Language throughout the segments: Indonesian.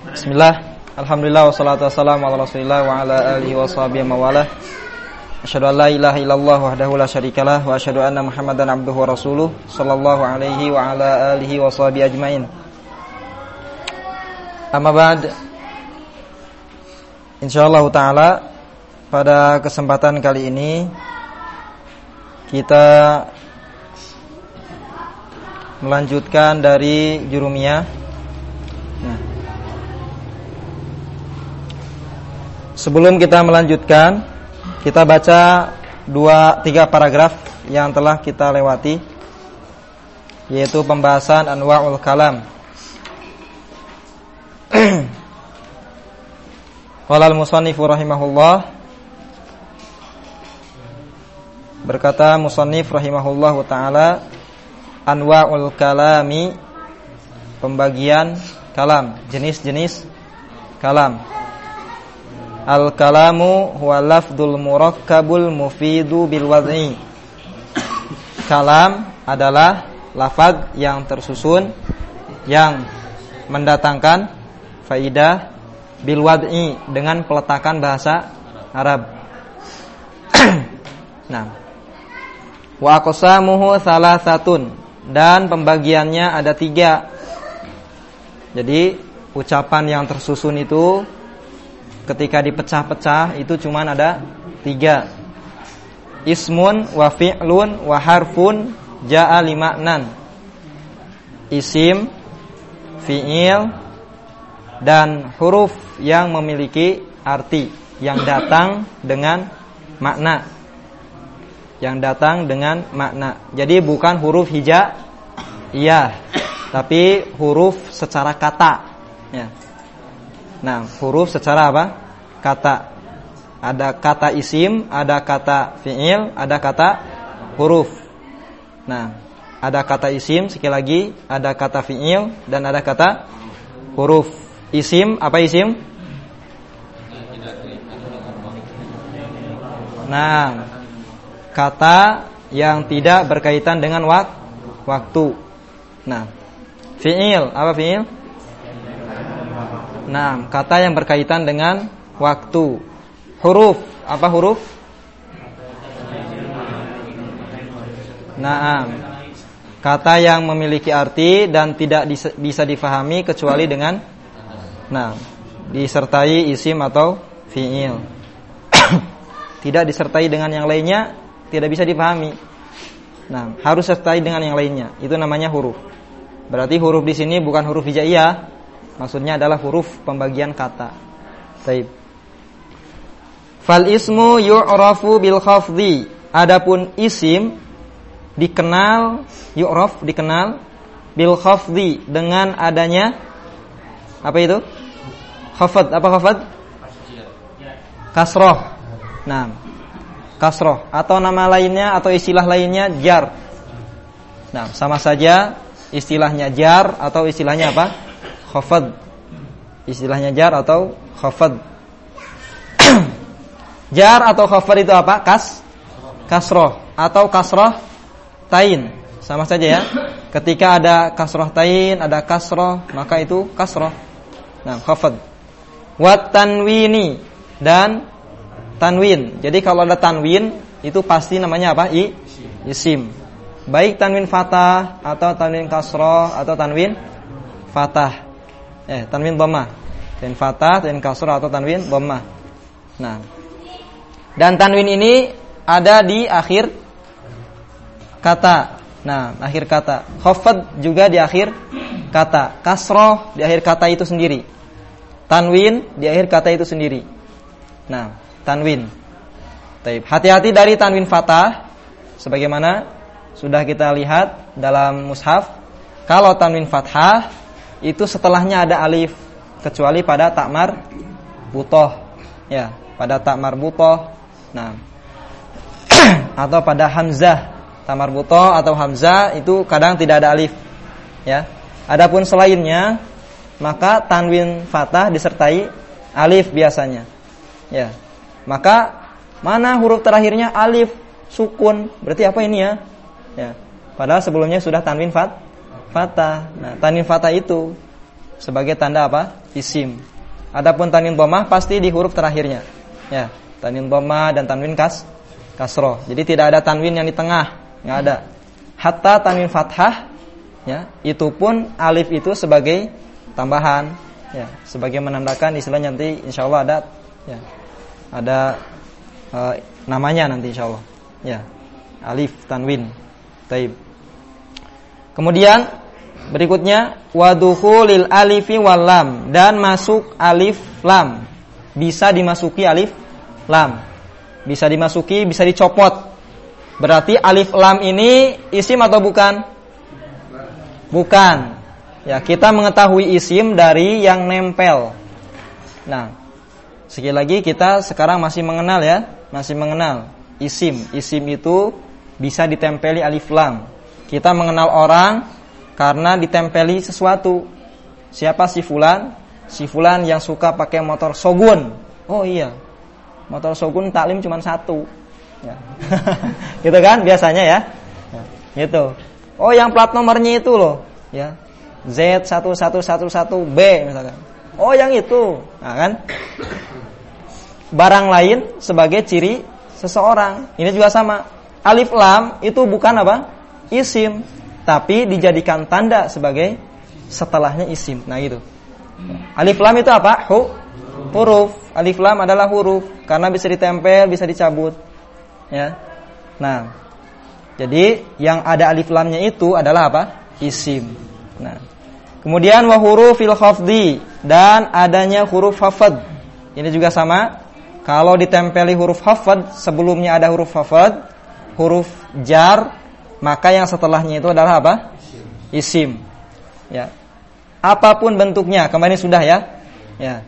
Bismillah, alhamdulillah, wassalatu wassalamu ala rasulillah wa ala alihi wa sahbihi mawalah. Asyhadu an la ilaha illallah wahdahu la syarikalah wa asyhadu anna Muhammadan abduhu wa rasuluh sallallahu alaihi wa ala alihi wa sahbihi ajmain. Amma ba'd. Insyaallah taala pada kesempatan kali ini kita melanjutkan dari Jurumiyah. Sebelum kita melanjutkan, kita baca 2-3 paragraf yang telah kita lewati, yaitu pembahasan anwa'ul kalam. Qala al-musannifu rahimahullah, berkata musannif rahimahullahu taala, anwa'ul kalami, pembagian kalam, jenis-jenis kalam. Al-kalamu huwa lafdul murakkabul mufidu bil wad'i. Kalam adalah lafaz yang tersusun yang mendatangkan faidah bil wad'i, dengan peletakan bahasa Arab. Nah, wa aqsamuhu salasatun, dan pembagiannya ada 3. Jadi ucapan yang tersusun itu ketika dipecah-pecah itu cuman ada 3. Ismun wa fi'lun wa harfun ja'a lima'nan. Isim, fi'il, dan huruf yang memiliki arti, yang datang dengan makna. Yang datang dengan makna. Jadi bukan huruf hijaiyah, tapi huruf secara kata, ya. Nah, huruf secara apa? Kata. Ada kata isim, ada kata fi'il, ada kata huruf. Nah, ada kata isim, sekali lagi, ada kata fi'il, dan ada kata huruf. Isim, apa isim? Nah, kata yang tidak berkaitan dengan waktu. Nah, fi'il, apa fi'il? Nah, kata yang berkaitan dengan waktu. Huruf, apa huruf? Nah, kata yang memiliki arti dan tidak bisa difahami kecuali dengan, nah, disertai isim atau fi'il. Tidak disertai dengan yang lainnya, tidak bisa difahami. Nah, harus sertai dengan yang lainnya. Itu namanya huruf. Berarti huruf di sini bukan huruf hijaiyah. Maksudnya adalah huruf pembagian kata. Baik. Fal ismu yu'rafu bil khafdhi. Adapun isim dikenal, yu'raf dikenal bil khafdhi, dengan adanya apa itu? Khafad. Apa khafad? Kasroh. Nah, kasroh atau nama lainnya atau istilah lainnya jar. Nah, sama saja istilahnya jar atau istilahnya apa? Khafad. Istilahnya jar atau khafad. Jar atau khafad itu apa? Kasroh atau kasroh tain. Sama saja ya. Ketika ada kasroh tain, ada kasroh, maka itu kasroh. Nah, khafad. Wat tanwini, dan tanwin. Jadi kalau ada tanwin itu pasti namanya apa? Isim. Baik tanwin fathah atau tanwin kasroh atau tanwin fathah. Tanwin dhammah. Tanwin fathah, tanwin kasrah atau tanwin dhammah. Nah, dan tanwin ini ada di akhir kata. Nah, akhir kata. Khafad juga di akhir kata. Kasrah di akhir kata itu sendiri. Tanwin di akhir kata itu sendiri. Nah, tanwin. Baik, hati-hati dari tanwin fathah, sebagaimana sudah kita lihat dalam mushaf. Kalau tanwin fathah itu setelahnya ada alif, kecuali pada tak marbutoh, ya, pada tak marbutoh. Nah, atau pada hamzah, tak marbutoh atau hamzah itu kadang tidak ada alif, ya. Adapun selainnya, maka tanwin fathah disertai alif biasanya, ya. Maka mana huruf terakhirnya alif sukun, berarti apa ini ya? Ya. Padahal sebelumnya sudah tanwin fathah. Nah, tanwin fathah itu sebagai tanda apa? Isim. Adapun tanwin dhammah pasti di huruf terakhirnya. Ya, tanwin dhammah dan tanwin kasroh. Jadi tidak ada tanwin yang di tengah, enggak ada. Hatta tanwin fathah, ya, itu pun alif itu sebagai tambahan, ya, sebagai menandakan istilahnya nanti insyaallah ada, ya, ada namanya nanti insyaallah, ya, alif tanwin. Taib. Kemudian berikutnya wadukhulil alifi wal lam, dan masuk alif lam. Bisa dimasuki alif lam. Bisa dimasuki, bisa dicopot. Berarti alif lam ini isim atau bukan? Bukan. Ya, kita mengetahui isim dari yang nempel. Nah, sekali lagi kita sekarang masih mengenal, ya, masih mengenal isim. Isim itu bisa ditempeli alif lam. Kita mengenal orang karena ditempeli sesuatu. Siapa si fulan? Si fulan yang suka pakai motor Shogun. Oh iya, motor Shogun taklim cuma satu, ya. Gitu kan biasanya, ya, gitu. Oh, yang plat nomornya itu loh, ya, Z1111B misalkan. Oh, yang itu. Nah, kan barang lain sebagai ciri seseorang. Ini juga sama. Alif lam itu bukan apa? Isim, tapi dijadikan tanda sebagai setelahnya isim. Nah, gitu. Alif lam itu apa? Huruf. Alif lam adalah huruf karena bisa ditempel, bisa dicabut, ya. Nah, jadi yang ada alif lamnya itu adalah apa? Isim. Nah, kemudian wa hurufil khafdi, dan adanya huruf khafd. Ini juga sama. Kalau ditempeli huruf khafd, sebelumnya ada huruf khafd, huruf jar, maka yang setelahnya itu adalah apa? Isim. Ya. Apapun bentuknya, kemarin sudah, ya. Ya.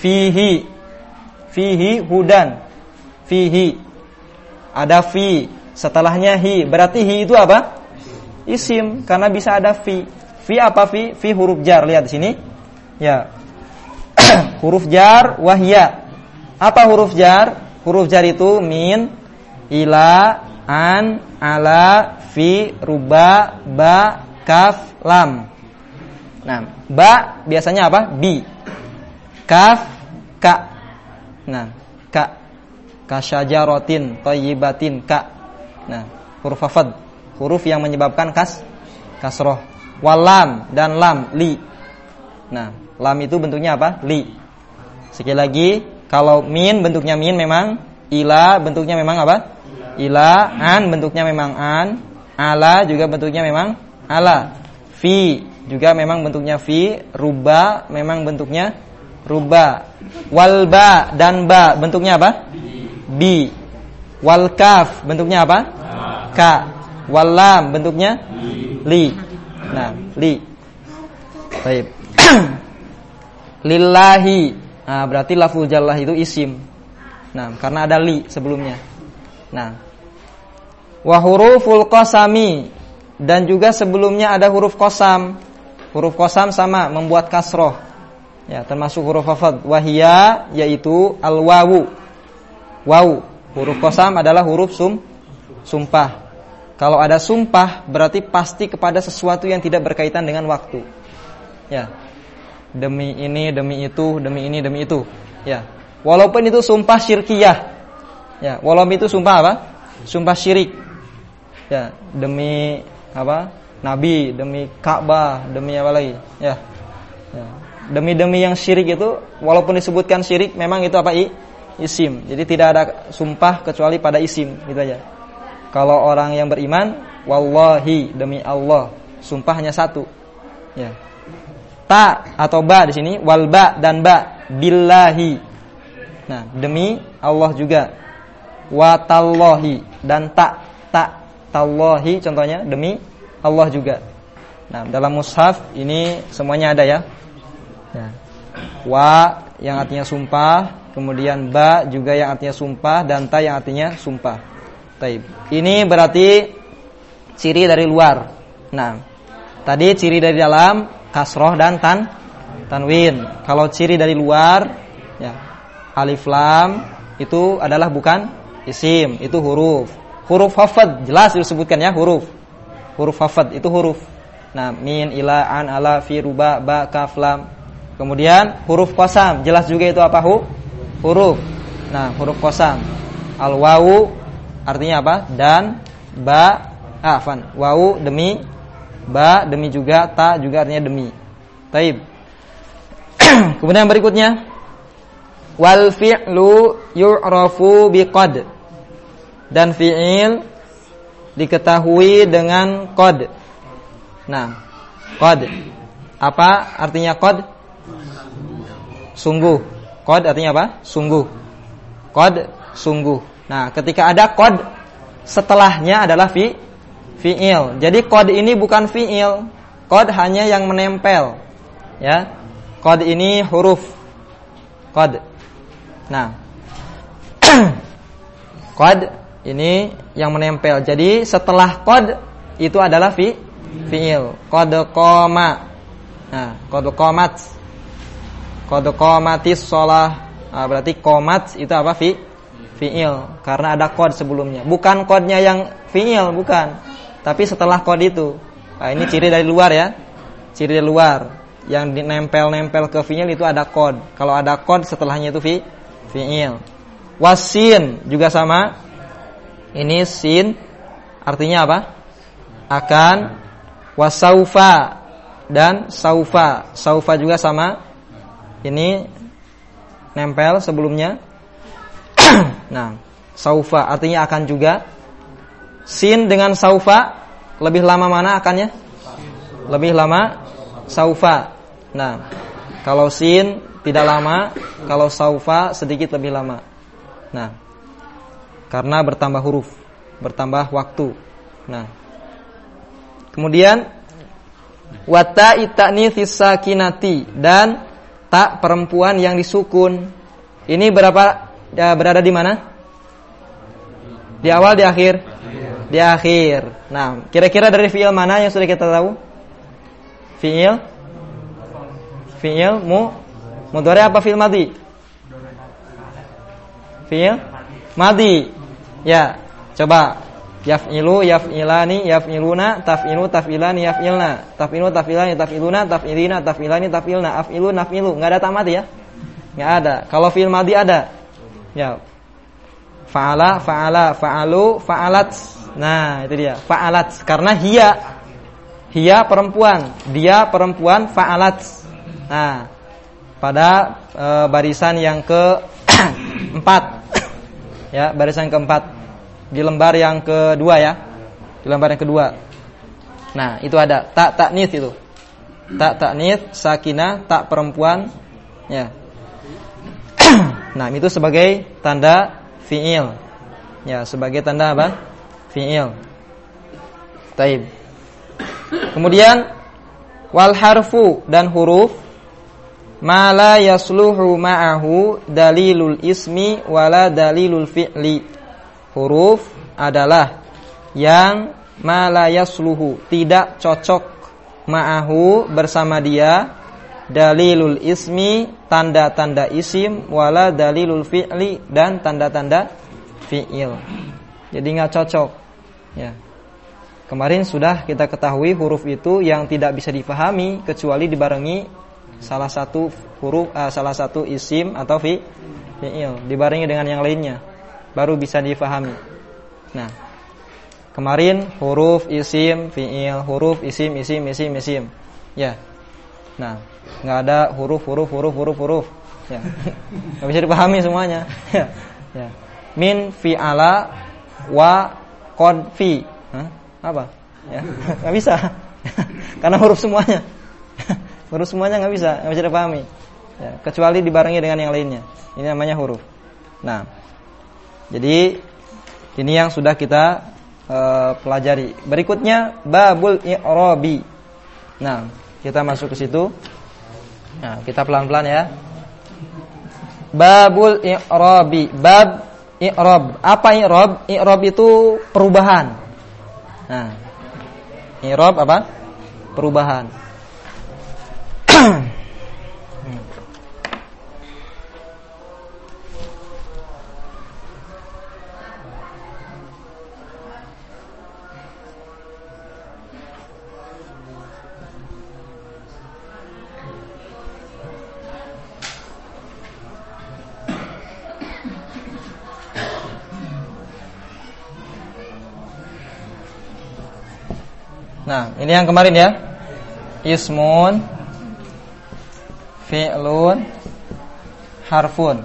Fihi hudan. Fihi. Ada fi, setelahnya hi. Berarti hi itu apa? Isim, karena bisa ada fi. Fi apa fi? Fi huruf jar. Lihat di sini. Ya. Huruf jar wahya. Apa huruf jar? Huruf jar itu min, ila, an, ala, fi, ruba, ba, kaf, lam. Nah, ba biasanya apa? Bi. Kaf, ka. Nah, ka. Kasyajaratin thayyibatin, ka. Nah, huruf khafd, huruf yang menyebabkan kasroh. Walam dan lam, li. Nah, lam itu bentuknya apa? Li. Sekali lagi, kalau min bentuknya min memang, ila bentuknya memang apa? Ila, an bentuknya memang an, ala juga bentuknya memang ala, fi juga memang bentuknya fi, ruba memang bentuknya ruba, wal ba dan ba bentuknya apa? Bi. Wal kaf bentuknya apa? Ka. Wal lam bentuknya li. Nah, li. Baik. Lillahi. Nah, berarti lafzul jallah itu isim. Nah, karena ada li sebelumnya. Nah, wa huruful qasami, dan juga sebelumnya ada huruf qasam. Huruf qasam sama membuat kasroh. Ya, termasuk huruf khafd. Wahia yaitu al-wawu. Wawu. Huruf qasam adalah huruf sumpah. Kalau ada sumpah berarti pasti kepada sesuatu yang tidak berkaitan dengan waktu. Ya. Demi ini, demi itu, demi ini, demi itu. Ya. Walaupun itu sumpah syirkiyah. Ya, walaupun itu sumpah apa? Sumpah syirik. Ya, demi apa? Nabi, demi Ka'bah, demi apa lagi? Ya. Ya. Demi-demi yang syirik itu walaupun disebutkan syirik memang itu apa? Isim. Jadi tidak ada sumpah kecuali pada isim, gitu aja. Kalau orang yang beriman, wallahi, demi Allah, sumpah hanya satu. Ya. Ta atau ba di sini, wal ba dan ba, billahi. Nah, demi Allah juga. Wa tallahi dan ta tallahi contohnya demi Allah juga. Nah, dalam mushaf ini semuanya ada, ya. Ya. Wa yang artinya sumpah, kemudian ba juga yang artinya sumpah, dan ta yang artinya sumpah. Taib. Ini berarti ciri dari luar. Nah, tadi ciri dari dalam kasroh dan tanwin. Kalau ciri dari luar, ya, alif lam itu adalah bukan isim, itu huruf. Huruf khafd jelas disebutkan, ya, huruf. Huruf khafd itu huruf. Nah, min, ila, an, ala, fi, ruba, ba, kaf, lam. Kemudian huruf qasam, jelas juga itu apa huruf. Nah, huruf qasam. Al wawu artinya apa? Dan, ba, wawu demi, ba demi juga, ta juga artinya demi. Taib. Kemudian berikutnya wal fi'lu yu'rafu biqad. Dan fi'il diketahui dengan qad. Nah, qad. Apa artinya qad? Sungguh. Qad artinya apa? Sungguh. Qad sungguh. Nah, ketika ada qad, setelahnya adalah fi'il. Jadi qad ini bukan fi'il. Qad hanya yang menempel. Ya. Qad ini huruf. Qad. Nah. Qad ini yang menempel. Jadi setelah qad itu adalah fi'il. Qad qama. Nah, qad qamat. Qad qamatis shalah. Nah, berarti qomat itu apa? Fi'il. Karena ada qad sebelumnya. Bukan qadnya yang fi'il, bukan. Tapi setelah qad itu. Nah, ini ciri dari luar ya. Ciri dari luar. Yang dinempel-nempel ke fi'il itu ada qad. Kalau ada qad setelahnya itu fi'il. Wasin juga sama. Ini sin artinya apa? Akan. Wasaufa dan saufa. Saufa juga sama. Ini nempel sebelumnya. Nah, saufa artinya akan juga. Sin dengan saufa lebih lama mana akannya? Lebih lama saufa. Nah, kalau sin tidak lama, kalau saufa sedikit lebih lama. Nah, karena bertambah huruf, bertambah waktu. Nah, kemudian wata ita'nitsis sakinati dan tak perempuan yang disukun. Ini berada di mana? Di awal, di akhir? Di akhir. Nah, kira-kira dari fi'il mana yang sudah kita tahu? Fi'il mudhari apa fi'il madhi? Fi'il madhi. Ya, coba. Yaf'ilu, yaf'ilani, yaf'iluna, taf'ilu, taf'ilani, yaf'ilna, taf'ilu, taf'ilani, taf'iluna, taf'ilina, taf'ilani, taf'ilna, af'ilu, naf'ilu. Enggak ada tamat ya? Enggak ada. Kalau fi'il madhi ada. Ya. Fa'ala, fa'ala, fa'alu, fa'alat. Nah, itu dia. Fa'alat karena hiya perempuan, dia perempuan, fa'alat. Nah, pada barisan yang keempat. Ya, barisan keempat. Di lembar yang kedua ya. Di lembar yang kedua. Nah, itu ada tak ta'nits itu. Tak ta'nits, sakinah, tak perempuan. Ya. Nah, itu sebagai tanda fi'il. Ya, sebagai tanda apa? Fi'il. Taib. Kemudian wal harfu dan huruf ma la yasluhu ma'ahu dalilul ismi wala dalilul fi'li. Huruf adalah yang ma la yasluhu, tidak cocok, ma'ahu bersama dia, dalilul ismi, tanda-tanda isim, wala dalilul fi'li, dan tanda-tanda fi'il. Jadi enggak cocok. Ya. Kemarin sudah kita ketahui huruf itu yang tidak bisa difahami kecuali dibarengi salah satu huruf, salah satu isim atau fi'il, dibarengi dengan yang lainnya, baru bisa difahami. Nah, kemarin huruf, isim, fi'il, huruf, isim. Ya. Nah, enggak ada huruf. Ya. Enggak bisa dipahami semuanya. Ya. Ya. Min fi'ala wa qad fi. Apa? Ya. Enggak bisa. Karena huruf semuanya. Huruf semuanya enggak bisa dipahami. Ya, kecuali dibarengi dengan yang lainnya. Ini namanya huruf. Nah, jadi ini yang sudah kita pelajari. Berikutnya babul i'rabi. Nah, kita masuk ke situ. Nah, kita pelan-pelan ya. Babul i'rabi. Bab i'rab. Apa i'rab? I'rab itu perubahan. Nah, i'rab apa? Perubahan. Nah, ini yang kemarin ya. Ismun, fi'lun, harfun.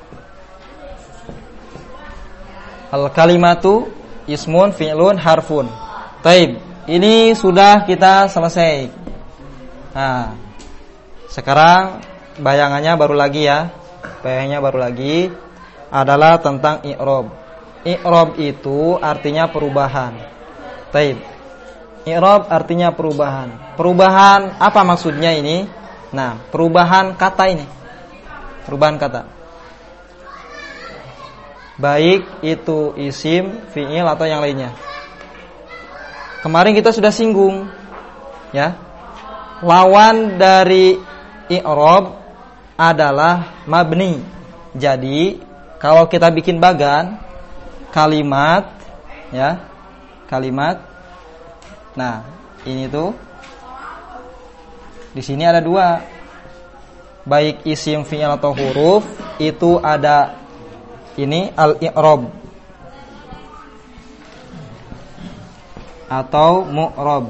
Al-kalimatu ismun, fi'lun, harfun. Taib. Ini sudah kita selesai. Nah, sekarang bayangannya baru lagi ya. Bayangannya baru lagi adalah tentang i'rab. I'rab itu artinya perubahan. Taib. I'rab artinya perubahan. Perubahan apa maksudnya ini? Nah, perubahan kata ini. Perubahan kata. Baik itu isim, fi'il atau yang lainnya. Kemarin kita sudah singgung ya. Lawan dari i'rab adalah mabni. Jadi, kalau kita bikin bagan kalimat ya, kalimat. Nah, ini tuh di sini ada dua. Baik isim, fi'il atau huruf itu ada ini al-i'rab atau mu'rab.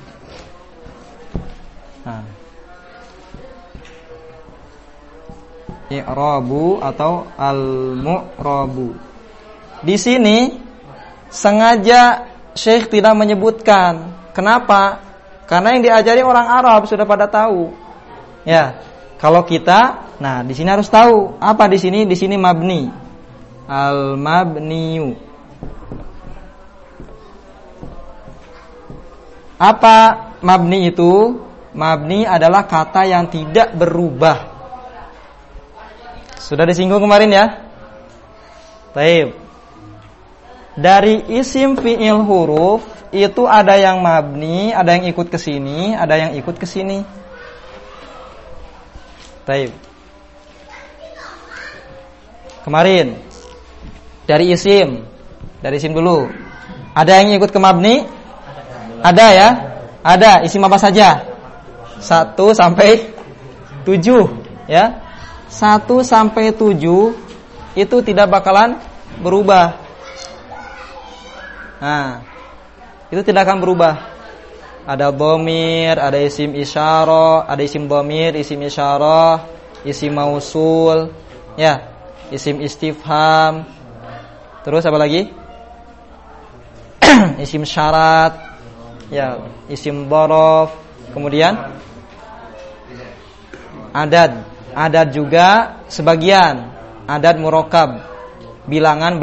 Nah, i'rabu atau al-mu'rabu. Di sini sengaja Syekh tidak menyebutkan. Kenapa? Karena yang diajari orang Arab sudah pada tahu. Ya, kalau kita, nah di sini harus tahu apa di sini. Di sini mabni, al-mabniyu. Apa mabni itu? Mabni adalah kata yang tidak berubah. Sudah disinggung kemarin ya. Baik. Dari isim, fi'il, huruf itu ada yang mabni, ada yang ikut ke sini, ada yang ikut ke sini. Baik. Kemarin dari isim dulu. Ada yang ikut ke mabni? Ada ya? Ada. Isim apa saja? 1 sampai 7 ya. 1 sampai 7 itu tidak bakalan berubah. Nah, itu tidak akan berubah. Ada dhamir, ada isim isyarah, ada isim dhamir, isim isyarah, isim mausul, ya, isim istifham. Terus apa lagi? Isim syarat, ya, isim dhorof. Kemudian adad juga sebagian. Adad murakkab, bilangan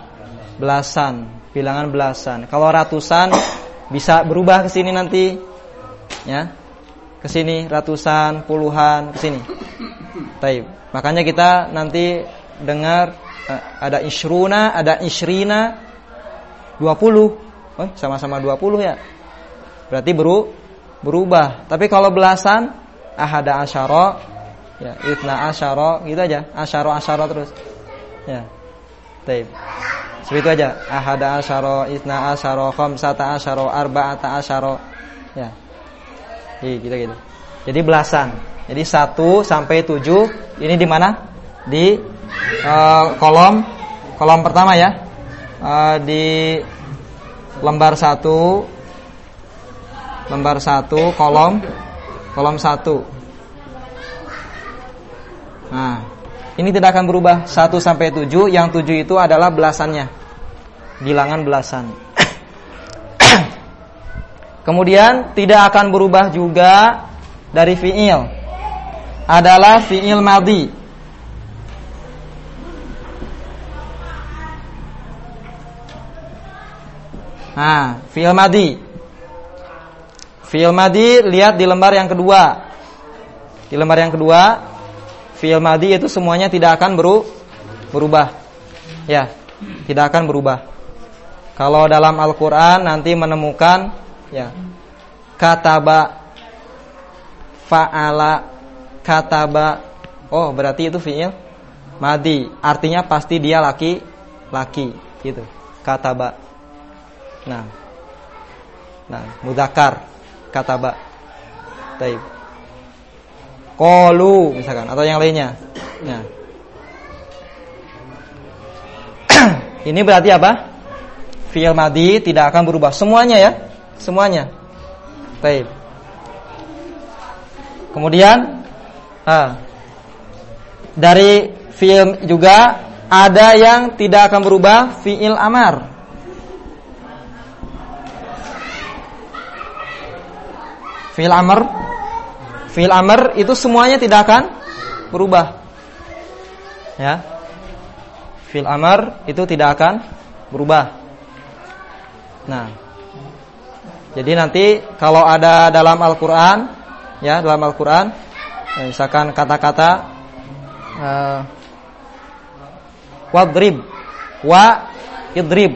belasan. Kalau ratusan bisa berubah ke sini nanti, ya, ke sini ratusan, puluhan, ke sini. Taib. Makanya kita nanti dengar ada isyruna, ada isyrina, 20. Oh, sama-sama 20 ya. Berarti berubah. Tapi kalau belasan, ahada asyara, ya, itsna asyara, gitu aja. Asyara terus. Ya. Taib. Seperti itu aja. Ahada asyara, itsna asyara, khamsata asyara, arba'ata asyara. Ya. Gitu. Jadi belasan. Jadi 1 sampai 7 ini di mana? Di kolom pertama ya. Di lembar 1 kolom 1. Nah, ini tidak akan berubah 1 sampai 7. Yang 7 itu adalah belasannya, bilangan belasan. Kemudian tidak akan berubah juga dari fi'il, adalah fi'il madhi. Nah, fi'il madhi. Fi'il madhi lihat di lembar yang kedua. Di lembar yang kedua, fi'il madhi itu semuanya tidak akan berubah. Ya, tidak akan berubah. Kalau dalam Al-Qur'an nanti menemukan ya, kataba, fa'ala, kataba. Oh, berarti itu fi'il madhi. Artinya pasti dia laki gitu. Kataba. Nah, mudzakkar, kataba. Baik. Qalu misalkan atau yang lainnya. Nah. Ini berarti apa? Fi'il madhi tidak akan berubah semuanya ya. Semuanya. Baik. Kemudian dari fi'il juga ada yang tidak akan berubah, fi'il amar. Fi'il amar itu semuanya tidak akan berubah. Ya. Fi'il amar itu tidak akan berubah. Nah, jadi nanti kalau ada dalam Al-Qur'an, ya, dalam Al-Qur'an, misalkan kata-kata wadrib, wa idrib,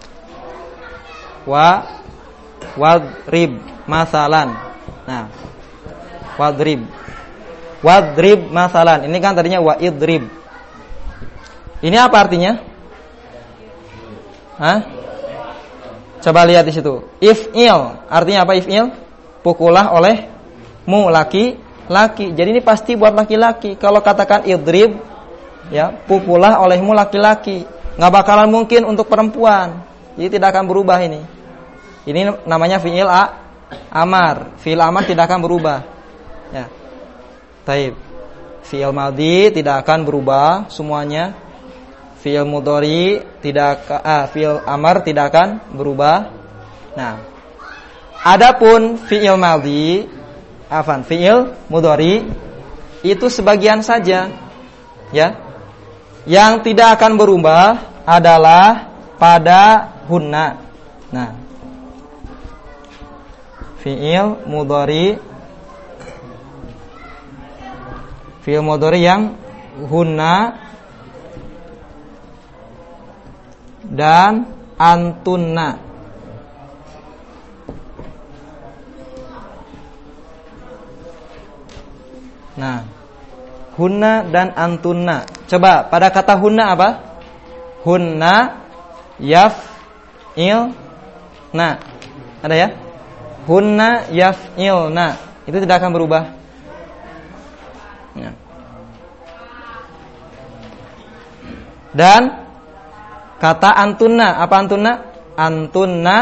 wadrib, masalan. Nah, wadrib masalan. Ini kan tadinya wa idrib. Ini apa artinya? Coba lihat di situ. If'il, artinya apa if'il? Pukullah olehmu laki-laki. Jadi ini pasti buat laki-laki. Kalau katakan idrib, ya, pukullah olehmu laki-laki. Enggak bakalan mungkin untuk perempuan. Jadi tidak akan berubah ini. Ini namanya fi'il amar. Fi'il amar tidak akan berubah. Ya. Taib. Fi'il madhi tidak akan berubah semuanya. Fi'il mudhari fi'il amar tidak akan berubah. Nah, adapun fi'il madhi, fi'il mudhari itu sebagian saja, ya. Yang tidak akan berubah adalah pada hunna. Nah, fi'il mudhari yang hunna dan antunna. Nah, hunna dan antunna. Coba pada kata hunna apa? Hunna yaf'ilna. Ada ya? Hunna yaf'ilna. Itu tidak akan berubah. Ya. Dan kata antunna, apa antunna? Antunna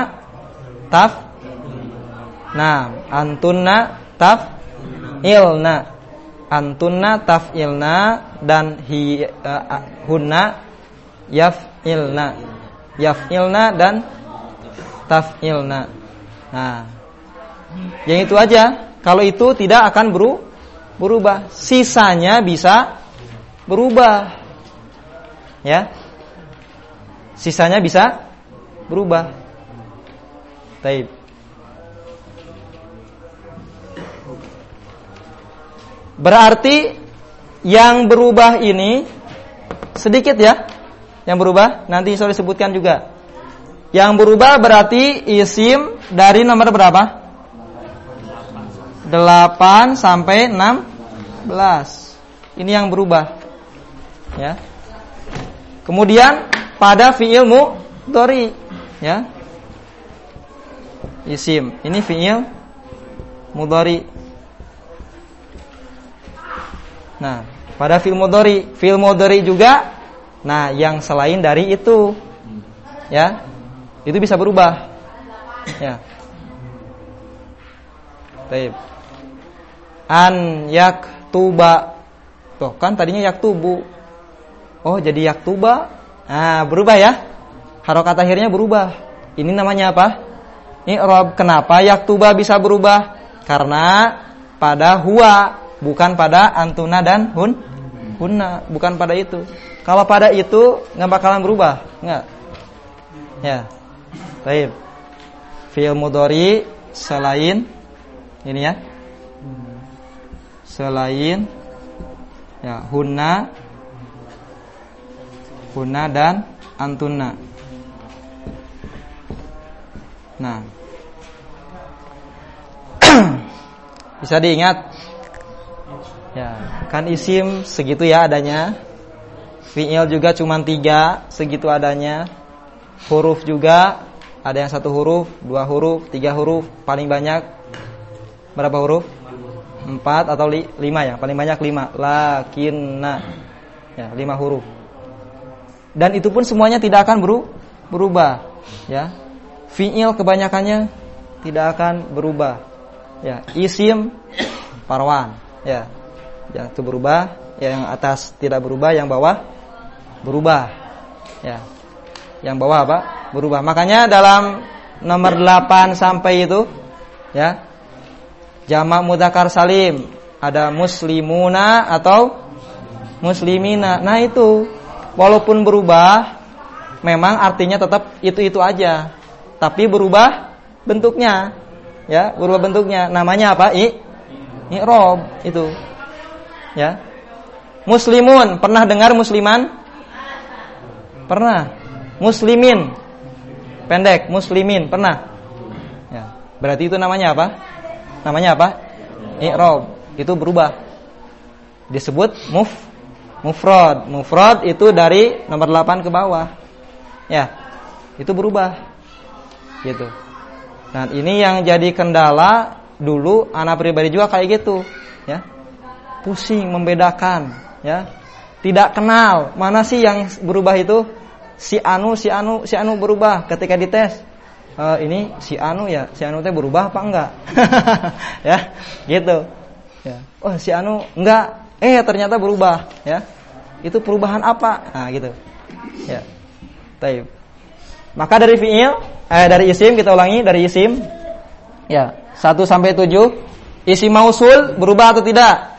taf'ilna. Antunna taf'ilna dan hunna yaf'ilna. Yaf'ilna dan taf'ilna. Nah, yang itu aja. Kalau itu tidak akan berubah. Sisanya bisa berubah. Ya. Sisanya bisa berubah. Taib. Berarti yang berubah ini sedikit ya. Yang berubah nanti saya sebutkan juga. Yang berubah berarti isim dari nomor berapa? 8 sampai 16. Ini yang berubah. Ya. Kemudian pada fi'il mudhari, ya. Isim, ini fi'il mudhari. Nah, pada fi'il mudhari juga, nah, yang selain dari itu, ya, itu bisa berubah, ya. Baik. An yaktuba, tuh kan tadinya yaktubu, oh jadi yaktuba, nah berubah ya, harokat akhirnya berubah. Ini namanya apa? I'rab. Kenapa yaktuba bisa berubah? Karena pada huwa, bukan pada antuna dan hunna, bukan pada itu. Kalau pada itu nggak bakalan berubah, nggak? Ya, baik. Fi'il mudhari selain ini ya, selain ya hunna dan antuna. Nah, bisa diingat ya, kan isim segitu ya adanya, fi'il juga cuma 3, segitu adanya, huruf juga ada yang 1 huruf, 2 huruf, 3 huruf, paling banyak berapa huruf? 4 atau 5 ya, paling banyak 5. Lakinna ya, 5 huruf. Dan itu pun semuanya tidak akan berubah ya. Fi'il kebanyakannya tidak akan berubah. Ya, isim parwan. Ya. Yang itu berubah, yang atas tidak berubah, yang bawah berubah. Ya. Yang bawah apa? Berubah. Makanya dalam nomor 8 sampai itu ya. Jamak mudzakkar salim, ada muslimuna atau muslimina. Nah, itu walaupun berubah memang artinya tetap itu aja. Tapi berubah bentuknya. Ya, berubah bentuknya. Namanya apa? I'rab itu. Ya. Muslimun, pernah dengar musliman? Pernah. Muslimin. Pendek, muslimin, pernah? Ya. Berarti itu namanya apa? Namanya apa? I'rab. Itu berubah. Disebut mufrad. Mufrad itu dari nomor 8 ke bawah. Ya. Itu berubah. Gitu. Dan ini yang jadi kendala dulu anak pribadi juga kayak gitu, ya. Pusing membedakan, ya. Tidak kenal mana sih yang berubah itu? Si anu berubah ketika dites. Ini si anu ya, si anu teh berubah apa enggak? Ya, gitu. Ya. Oh, si anu enggak, ternyata berubah, ya. Itu perubahan apa? Nah, gitu. Ya. Baik. Maka dari fi'il, dari isim kita ulangi, dari isim. Ya, 1 sampai 7. Isim mausul berubah atau tidak?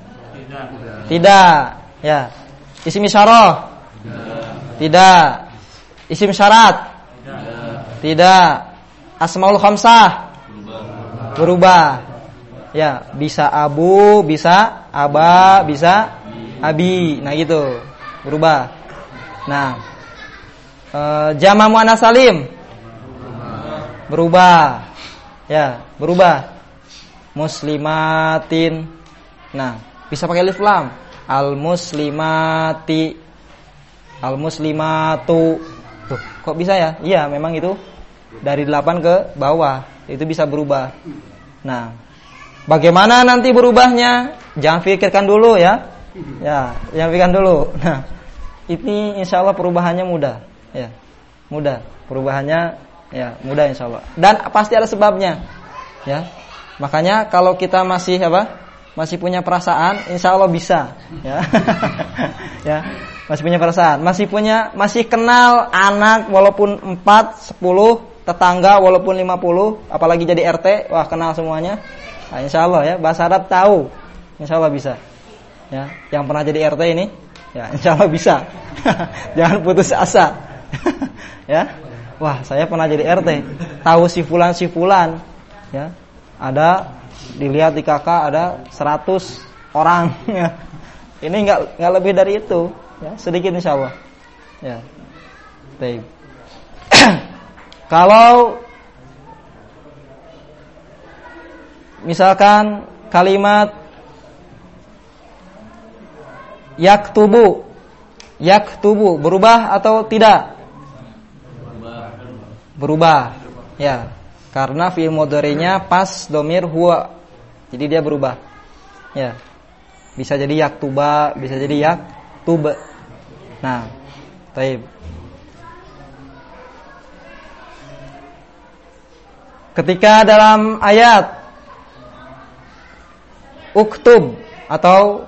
Tidak. Ya. Isim isyarah? Tidak. Isim syarat? Tidak. Asmaul khamsah? Berubah. Ya, bisa abu, bisa aba, bisa abi. Nah, gitu. Berubah. Nah, jamak muannats salim berubah. Ya, berubah. Muslimatin. Nah, bisa pakai alif lam. Al-muslimati, al-muslimatu. Tuh, kok bisa ya? Iya, memang itu dari 8 ke bawah. Itu bisa berubah. Nah, bagaimana nanti berubahnya? Jangan pikirkan dulu ya. Ya, jangan pikirkan dulu. Nah, ini insyaallah perubahannya mudah. Ya, mudah. Perubahannya ya mudah insyaallah. Dan pasti ada sebabnya. Ya. Makanya kalau kita masih masih punya perasaan, insyaallah bisa. Ya. Ya, masih punya perasaan, masih kenal anak walaupun 4, 10, tetangga walaupun 50, apalagi jadi RT, wah kenal semuanya. Nah, insyaallah ya, bahasa Arab tahu. Insyaallah bisa. Ya, yang pernah jadi RT ini, ya insyaallah bisa. Jangan putus asa. Ya. Wah, saya pernah jadi RT, tahu si fulan. Ya. Ada dilihat di kakak ada 100 orang. Ya. Ini enggak lebih dari itu, ya, sedikit insyaallah. Ya. Baik. Kalau misalkan kalimat yaktubu berubah atau tidak? Berubah. Ya. Karena fi'il mudhari'nya pas dhamir huwa. Jadi dia berubah. Ya. Bisa jadi yaktuba, bisa jadi yaktub. Nah, baik. Ketika dalam ayat uktub atau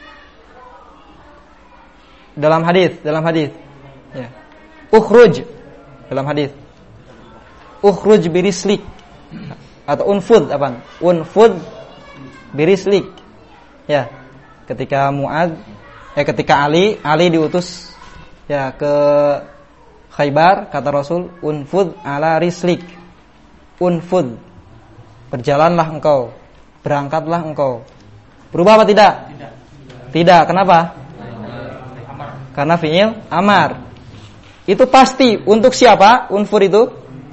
dalam hadis, ya. Ukhruj dalam hadis. Ukhruj birislik atau unfud unfud birislik. Ya. Ketika ketika Ali diutus ya ke Khaybar, kata Rasul, unfud ala rislik. Unfud. Berjalanlah engkau, berangkatlah engkau. Berubah apa tidak? Tidak. Kenapa? Karena fi'il amar. Itu pasti untuk siapa? Unfur itu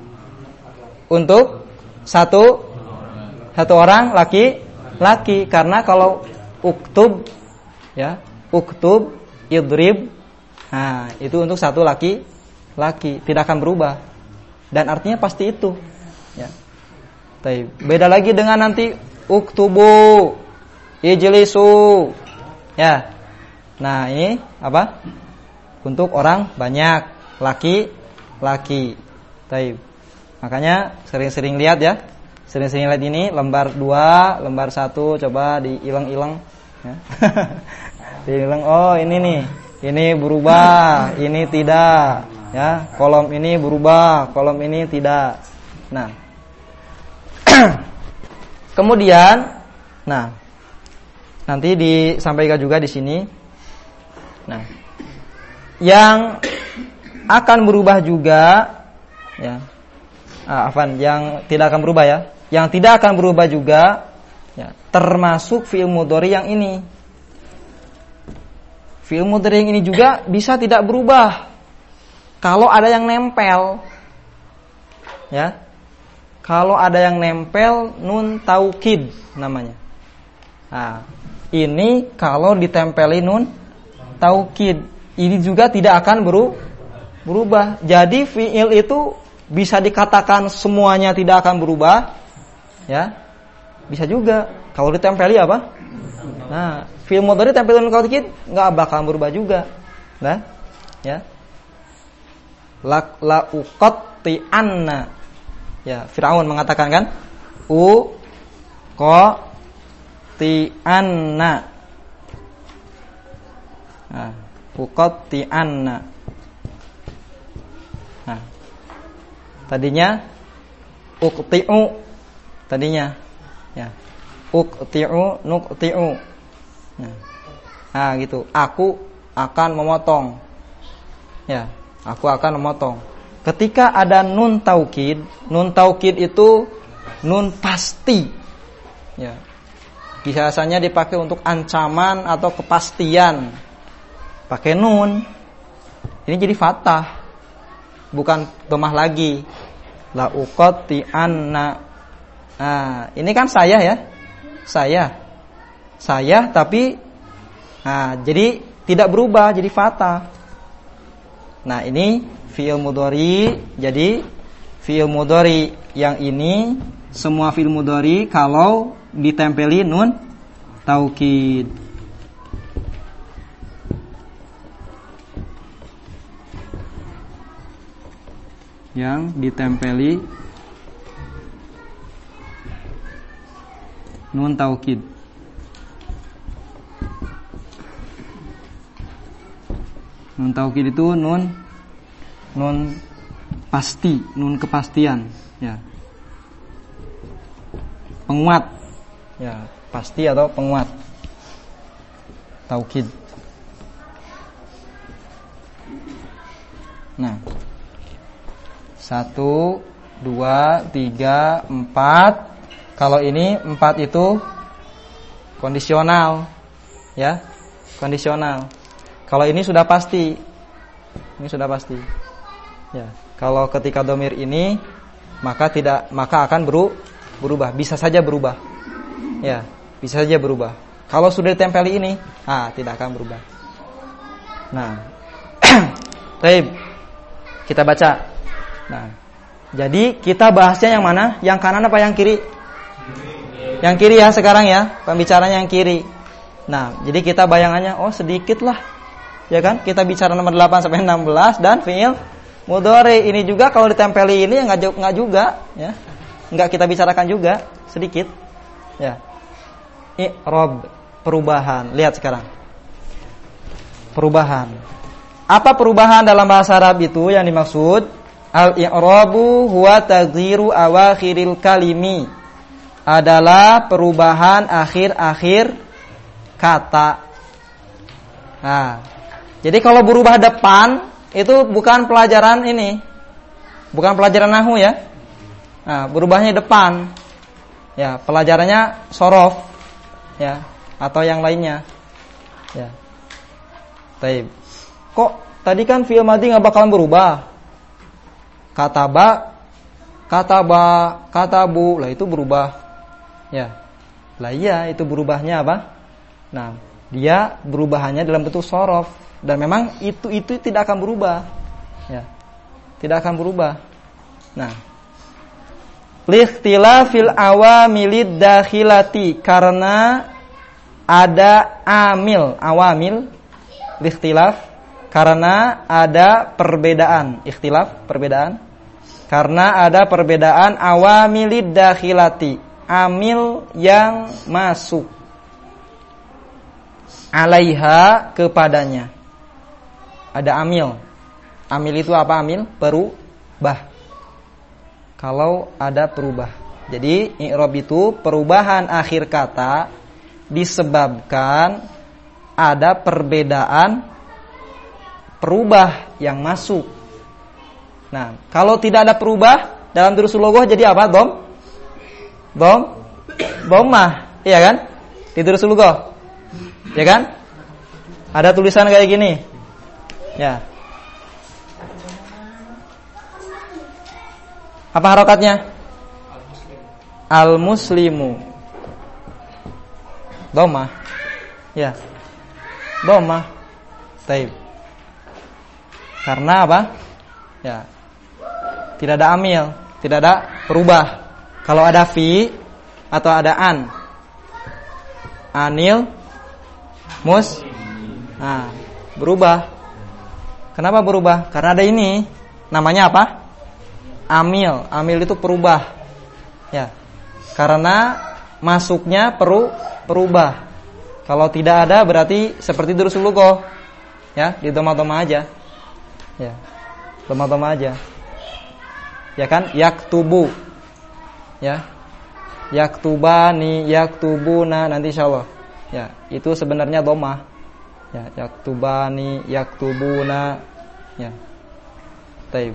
untuk satu orang laki. Karena kalau uktub ya, uktub idrib, nah itu untuk satu laki, tidak akan berubah dan artinya pasti itu ya. Beda lagi dengan nanti uktubu ijlisu ya. Nah, ini apa? Untuk orang banyak, laki. Makanya sering-sering lihat ya, Sering-sering lihat ini lembar 2, lembar 1 coba diilang-ilang ya. Diilang, oh ini nih. Ini berubah, ini tidak ya. Kolom ini berubah, kolom ini tidak. Nah. Kemudian nanti disampaikan juga di sini. Nah, yang akan berubah juga ya. Yang tidak akan berubah ya. Yang tidak akan berubah juga ya, termasuk fi'il mudhari yang ini. Fi'il mudhari yang ini juga bisa tidak berubah kalau ada yang nempel. Ya. Kalau ada yang nempel nun taukid namanya. Nah, ini kalau ditempeli nun taukid, ini juga tidak akan berubah. Jadi fi'il itu bisa dikatakan semuanya tidak akan berubah. Ya. Bisa juga kalau ditempeli apa? Nah, fi'il mudhari tempel nun taukid enggak bakal berubah juga. Nah, ya. La uqatti'anna. Ya, Firaun mengatakan kan, uqatti'anna. Nah, uqatti'anna. Nah, tadinya uqti'u tadinya. Ya. Uqti'u nuqti'u. Nah, gitu. Aku akan memotong. Ya, aku akan memotong. Ketika ada nun taukid itu nun pasti. Ya. Biasanya dipakai untuk ancaman atau kepastian. Pakai nun. Ini jadi fathah. Bukan dhammah lagi. La uqatti'anna. Nah, ini kan saya ya. Saya tapi jadi tidak berubah jadi fathah. Nah, ini fi'il mudhari. Jadi fi'il mudhari yang ini semua fi'il mudhari kalau ditempeli nun taukid. Yang ditempeli nun taukid. Nun taukid itu nun pasti, nun kepastian, ya. Penguat, ya, pasti atau penguat. Taukid. Nah, 1, 2, 3, 4. Kalau ini 4 itu kondisional, ya, kondisional. Kalau ini sudah pasti. Ini sudah pasti. Ya, kalau ketika dhamir ini maka akan berubah, bisa saja berubah. Ya, bisa saja berubah. Kalau sudah ditempeli ini, tidak akan berubah. Nah, baik. Kita baca. Nah, jadi kita bahasnya yang mana? Yang kanan apa yang kiri? Yang kiri ya sekarang ya, pembicaranya yang kiri. Nah, jadi kita bayangannya sedikit lah. Ya kan? Kita bicara nomor 8 sampai 16 dan fi'il mudhari ini juga kalau ditempeli ini enggak juga, ya. Enggak kita bicarakan juga, sedikit. Ya. I'rab, perubahan. Lihat sekarang. Perubahan. Apa perubahan dalam bahasa Arab itu yang dimaksud? Al-i'rabu huwa taghyiru awakhiril kalimi. Adalah perubahan akhir-akhir kata. Nah, jadi kalau berubah depan itu bukan pelajaran ini. Bukan pelajaran nahwu ya. Nah, berubahnya depan. Ya, pelajarannya shorof ya atau yang lainnya. Ya. Baik. Kok tadi kan fi'il madhi enggak bakalan berubah? Kataba, katabu, lah itu berubah. Ya. Lah iya, itu berubahnya apa? Nah, dia berubahannya dalam bentuk shorof. Dan memang itu tidak akan berubah. Ya. Tidak akan berubah. Nah, likhtilafil awamilid dakhilati, karena ada awamil likhtilaf, karena ada perbedaan, ikhtilaf, perbedaan, Karena ada perbedaan awamilid dakhilati, amil yang masuk, alaiha kepadanya. Ada amil. Amil itu apa amil? Perubah. Kalau ada perubah. Jadi i'rab itu perubahan akhir kata disebabkan ada perbedaan perubah yang masuk. Nah, kalau tidak ada perubah dalam durusul logoh jadi apa? Dhammah, iya kan? Di durusul logoh. Ya kan? Ada tulisan kayak gini. Ya. Apa harokatnya? Al-muslimu. Dhammah. Ya. Dhammah. Taib. Karena apa? Ya. Tidak ada amil, tidak ada perubah. Kalau ada fi atau ada an, anil, mus, nah, berubah. Kenapa berubah? Karena ada ini, namanya apa? Amil. Amil itu perubah. Ya. Karena masuknya perubah. Kalau tidak ada berarti seperti durusul lughah. Ya, di dhamma-dhamma aja. Ya. Dhamma-dhamma aja. Ya kan? Yaktubu. Ya. Yaktubani, yaktubuna, nanti insyaallah. Ya, itu sebenarnya dhammah. Ya, yaktubani, yaktubuna. Ya. Baik.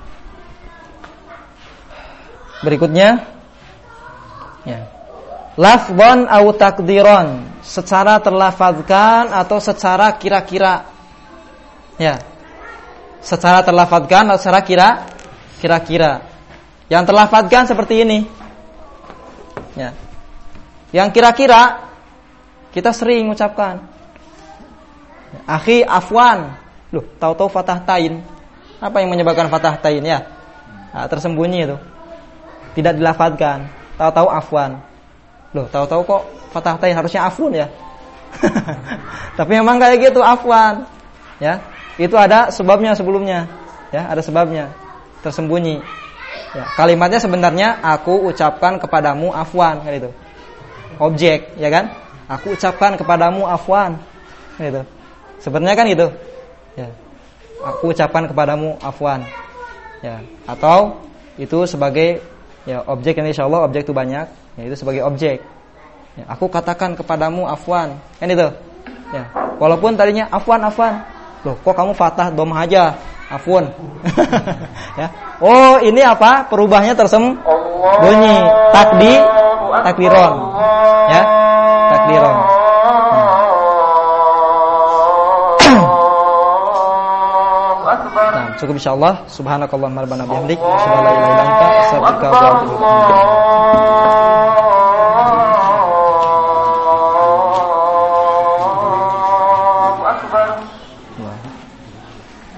Berikutnya ya. Lafdhan au takdiran, secara terlafazkan atau secara kira-kira. Ya. Secara terlafazkan atau secara kira-kira. Yang terlafazkan seperti ini. Ya. Yang kira-kira kita sering ucapkan. Akhi afwan. Loh, tahu-tahu fathah tain. Apa yang menyebabkan fathah tain ya? Nah, tersembunyi itu. Tidak dilafazkan. Tahu-tahu afwan. Loh, tahu-tahu kok fathah tain, harusnya afun ya. Tapi memang kayak gitu, afwan. Ya. Itu ada sebabnya sebelumnya. Ya, ada sebabnya. Tersembunyi. Ya, kalimatnya sebenarnya aku ucapkan kepadamu afwan, kan itu. Objek, ya kan? Aku ucapkan kepadamu afwan. Kan itu. Sebenarnya kan gitu. Ya. Aku ucapkan kepadamu afwan. Ya, atau itu sebagai ya objek yang insyaallah objek itu banyak, ya itu sebagai objek. Ya, aku katakan kepadamu afwan. Kan itu. Ya. Walaupun tadinya afwan. Loh, kok kamu fathah dhammah aja? Afwan. Ya. Oh, ini apa? Perubahnya tersembunyi. Takdiron. Ya. Takdiron. Nah, cukup insyaallah. Subhanakallahumma rabbana bihamdik, asyhadu an la ilaha illa anta, astaghfiruka wa atubu ilaik.